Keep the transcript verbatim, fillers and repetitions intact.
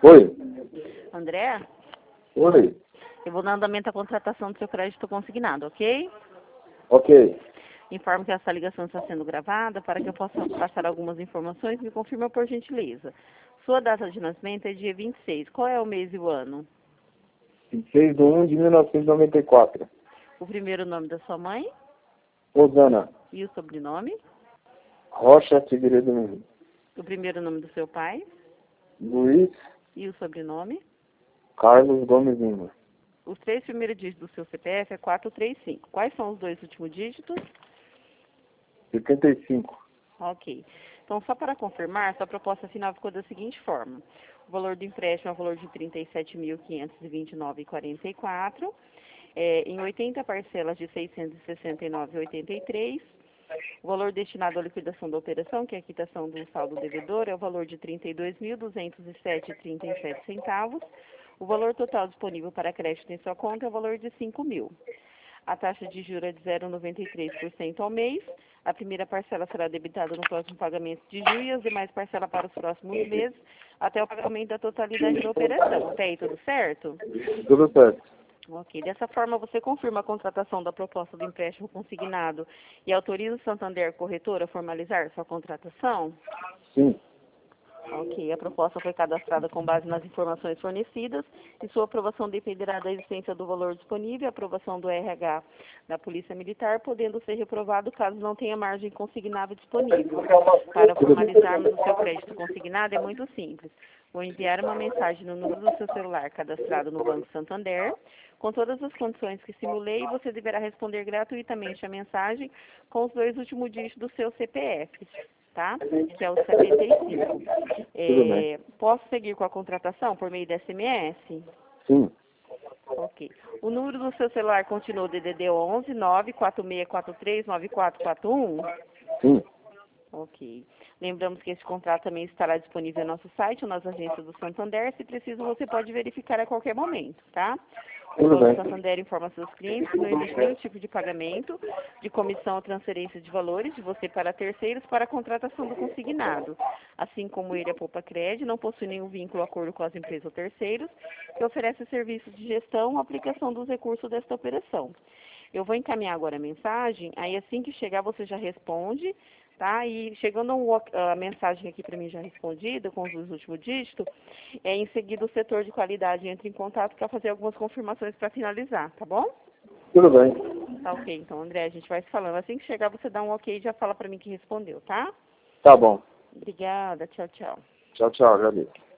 Oi. André, Oi. eu vou dar andamento à contratação do seu crédito consignado, ok? Ok. Informo que essa ligação está sendo gravada para que eu possa passar algumas informações. Me confirma por gentileza. Sua data de nascimento é dia vinte e seis. Qual é o mês e o ano? vinte e seis de um de mil novecentos e noventa e quatro. O primeiro nome da sua mãe Rosana. e o sobrenome? Rocha Figueiredo Mendes. O primeiro nome do seu pai Luiz e o sobrenome? Carlos Gomes Lima. Os três primeiros dígitos do seu C P F é quatrocentos e trinta e cinco. Quais são os dois últimos dígitos? setenta e cinco. Ok. Então, só para confirmar, sua proposta final ficou da seguinte forma. O valor do empréstimo é o valor de trinta e sete mil quinhentos e vinte e nove reais e quarenta e quatro centavos, é, em oitenta parcelas de seiscentos e sessenta e nove reais e oitenta e três centavos. O valor destinado à liquidação da operação, que é a quitação do saldo devedor, é o valor de trinta e dois mil duzentos e sete reais e trinta e sete centavos. O valor total disponível para crédito em sua conta é o valor de cinco mil. A taxa de juros é de zero vírgula noventa e três por cento ao mês. A primeira parcela será debitada no próximo pagamento de julho e as demais parcelas para os próximos meses, até o pagamento da totalidade da operação. Até aí, tudo certo? Tudo certo. Ok. Dessa forma, você confirma a contratação da proposta do empréstimo consignado e autoriza o Santander Corretora a formalizar sua contratação? Sim. Ok, a proposta foi cadastrada com base nas informações fornecidas e sua aprovação dependerá da existência do valor disponível e aprovação do R H da Polícia Militar, podendo ser reprovado caso não tenha margem consignável disponível. Para formalizarmos o seu crédito consignado é muito simples. Vou enviar uma mensagem no número do seu celular cadastrado no Banco Santander, com todas as condições que simulei, e você deverá responder gratuitamente a mensagem com os dois últimos dígitos do seu C P F. Tá? Que é o setenta e cinco. É, posso seguir com a contratação por meio de S M S? Sim. Ok. O número do seu celular continua o D D D onze nove quatro seis quatro três nove quatro quatro um? Sim. Ok. Lembramos que esse contrato também estará disponível no nosso site ou nas agências do Santander. Se preciso, você pode verificar a qualquer momento, tá? O Tudo Banco bem. Santander informa seus clientes que não existe nenhum tipo de pagamento, de comissão ou transferência de valores de você para terceiros para a contratação do consignado. Assim como ele, a Poupa Cred, não possui nenhum vínculo ou acordo com as empresas ou terceiros que oferecem serviços de gestão ou aplicação dos recursos desta operação. Eu vou encaminhar agora a mensagem, aí assim que chegar você já responde, tá? E chegando a mensagem aqui para mim já respondida, com os últimos dígitos, é, em seguida o setor de qualidade entra em contato para fazer algumas confirmações para finalizar, tá bom? Tudo bem. Tá ok, então, André, a gente vai se falando. Assim que chegar você dá um ok e já fala para mim que respondeu, tá? Tá bom. Obrigada, tchau, tchau. Tchau, tchau. Agradeço.